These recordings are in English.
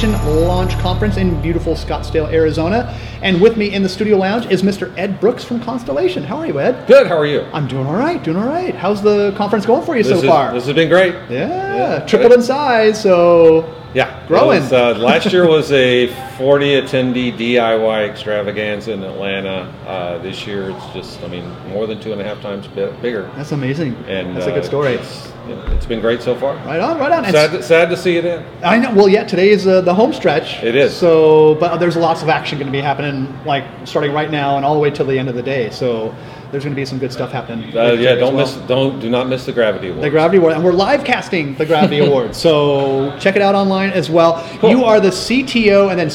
Constellation Launch Conference in beautiful Scottsdale, Arizona. And with me in the studio lounge is Mr. Ed Brooks from Constellation. How are you, Ed? Good, how are you? I'm doing all right. How's the conference going for you so far? This has been great. Yeah, tripled in size, so growing. Last year was a 40 attendee DIY extravaganza in Atlanta. This year it's just, more than 2.5 times bigger. That's amazing. And that's a good story. It's been great so far. Right on. Sad to see it end. I know. Well, yeah, today is the home stretch. It is. So, but there's lots of action going to be happening, like starting right now and all the way till the end of the day. So there's going to be some good stuff happening. Do not miss the Gravity Awards. The Gravity Award, and we're live casting the Gravity Awards. So check it out online as well. Cool. You are the CTO and then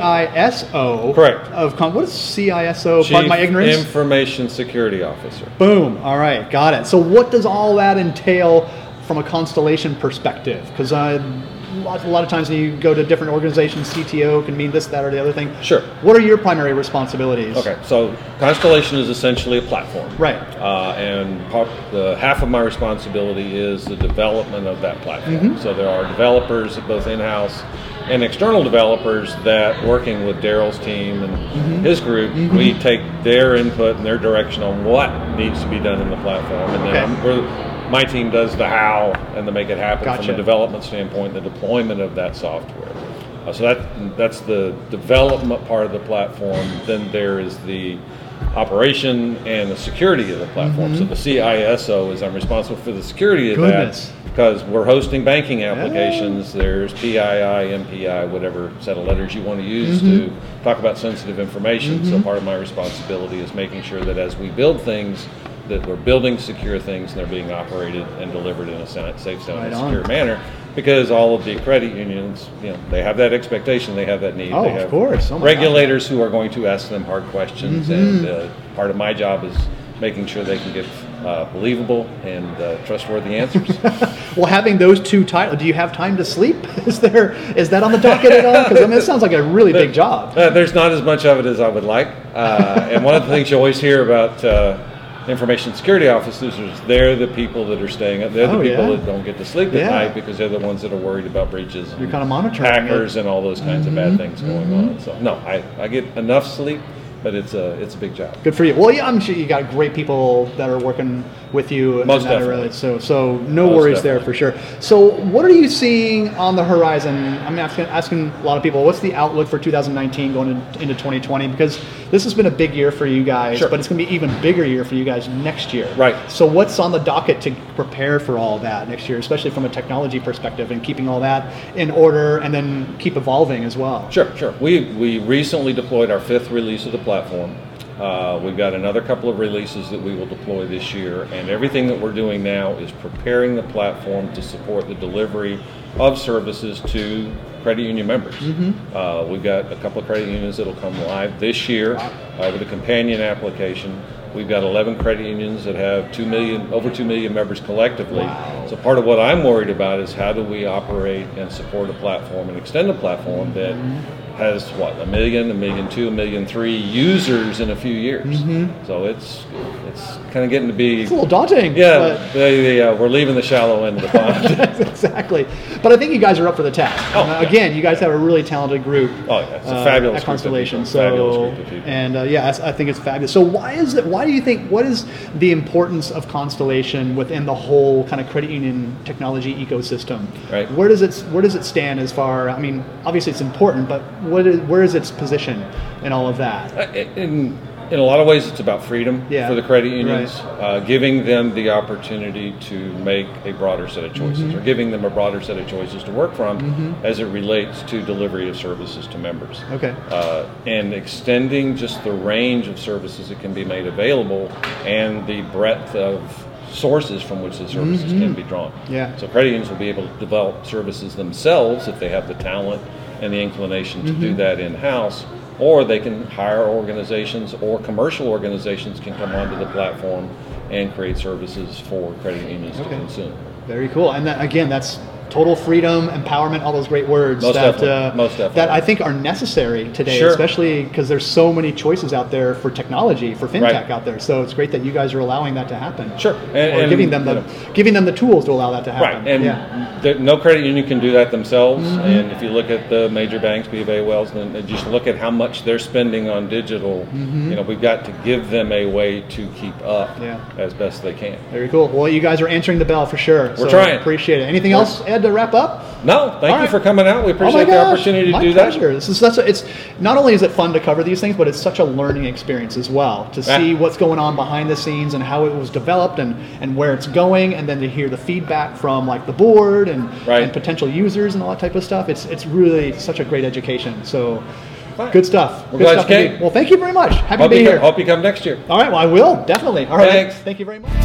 CISO. Correct. What is CISO? Chief Pardon my ignorance. Information Security Officer. Boom. All right, got it. So what does all that entail from a Constellation perspective? Because a lot of times when you go to different organizations, CTO can mean this, that, or the other thing. Sure. What are your primary responsibilities? Okay, so Constellation is essentially a platform. Right. And half of my responsibility is the development of that platform. Mm-hmm. So there are developers, both in-house and external developers, that working with Daryl's team and his group, we take their input and their direction on what needs to be done in the platform. And then my team does the how and the make it happen from a development standpoint, the deployment of that software. So that's the development part of the platform. Then there is the operation and the security of the platform. So the CISO is I'm responsible for the security of that, because we're hosting banking applications. There's PII, MPI, whatever set of letters you want to use to talk about sensitive information. So part of my responsibility is making sure that as we build things, that we're building secure things and they're being operated and delivered in a safe, sound, and secure manner. Because all of the credit unions, they have that expectation, they have that need. They have of course. regulators who are going to ask them hard questions, and part of my job is making sure they can get believable and trustworthy answers. Well, having those two titles, do you have time to sleep? Is that on the docket at all? Because it sounds like a really big job. There's not as much of it as I would like. And one of the things you always hear about information security officers is they're the people that are staying up. They're the people that don't get to sleep at night because they're the ones that are worried about breaches. You're kind of monitoring hackers and all those kinds of bad things going on. So no, I get enough sleep, but it's a big job. Good for you. Well, yeah, I'm sure you got great people that are working with you. Most definitely. So no worries there for sure. So what are you seeing on the horizon? I'm asking a lot of people, what's the outlook for 2019 going into 2020? Because this has been a big year for you guys, but it's going to be even bigger year for you guys next year. Right. So what's on the docket to prepare for all that next year, especially from a technology perspective and keeping all that in order and then keep evolving as well? Sure. We recently deployed our 5th release of the platform. We've got another couple of releases that we will deploy this year, and everything that we're doing now is preparing the platform to support the delivery of services to credit union members. We've got a couple of credit unions that will come live this year with a companion application. We've got 11 credit unions that have over 2 million members collectively. Wow. So part of what I'm worried about is how do we operate and support a platform and extend a platform that has 1 million, 1.2 million, 1.3 million users in a few years. So it's kind of getting to be... It's a little daunting. Yeah, we're leaving the shallow end of the pond. Exactly. But I think you guys are up for the task. Again, you guys have a really talented group. Oh, yeah, it's a fabulous at Constellation. Group of people. Fabulous group of people. And I think it's fabulous. So why do you think, what is the importance of Constellation within the whole kind of credit union technology ecosystem? Right. Where does it stand as far, obviously it's important, but where is its position in all of that? In a lot of ways, it's about freedom for the credit unions, giving them the opportunity to make a broader set of choices, or giving them a broader set of choices to work from as it relates to delivery of services to members. Okay. And extending just the range of services that can be made available and the breadth of sources from which the services can be drawn. Yeah. So credit unions will be able to develop services themselves if they have the talent and the inclination to do that in-house, or they can hire organizations, or commercial organizations can come onto the platform and create services for credit unions to consume. Very cool. And that, again, that's total freedom, empowerment, all those great words Most that definitely. that I think are necessary today, Sure. especially because there's so many choices out there for technology, for fintech Right. out there. So it's great that you guys are allowing that to happen. Sure. Or giving them the tools to allow that to happen. Right, and no credit union can do that themselves. And if you look at the major banks, B of A, Wells, and just look at how much they're spending on digital, we've got to give them a way to keep up as best they can. Very cool. Well, you guys are answering the bell for sure. We're trying. Appreciate it. Anything else, Ed, to wrap up? No, thank you for coming out. We Oh appreciate the opportunity to do pleasure. that. This is it's not only is it fun to cover these things, but it's such a learning experience as well to see what's going on behind the scenes and how it was developed and where it's going, and then to hear the feedback from like the board and potential users and all that type of stuff. It's really such a great education. So good stuff. We're good glad stuff you came. Well, thank you very much. Happy to be here. Hope you come next year. All right. Well, I will definitely. All right. Thanks. Thank you very much.